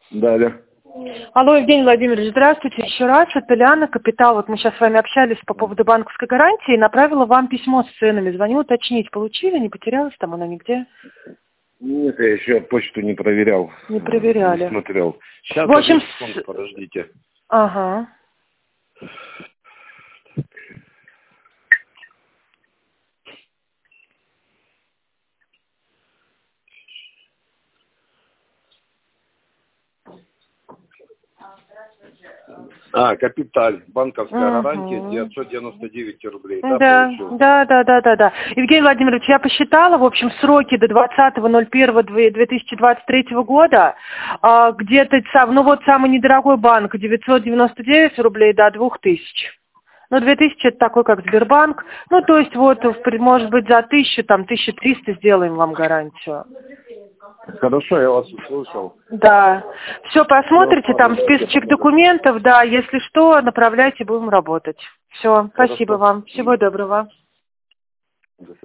Далее. Алло, Евгений Владимирович, здравствуйте. Еще раз, это Ляна, Капитал. Вот мы сейчас с вами общались по поводу банковской гарантии. Направила вам письмо с ценами. Звоню уточнить, получили, не потерялась там она нигде? Нет, я еще почту не проверял. Не проверяли. Не смотрел. Сейчас, в общем, секунду, подождите. Ага. Капиталь. Банковская гарантия 999 рублей. Да. Евгений Владимирович, я посчитала, в общем, сроки до 20.01.2023 года. Где-то, самый недорогой банк 999 рублей до 2000. 2000 это такой, как Сбербанк. То есть, может быть, за 1000, 1300 сделаем вам гарантию. Хорошо, я вас услышал. Да. Все, посмотрите, там списочек документов, да, если что, направляйте, будем работать. Все, спасибо вам. Всего доброго.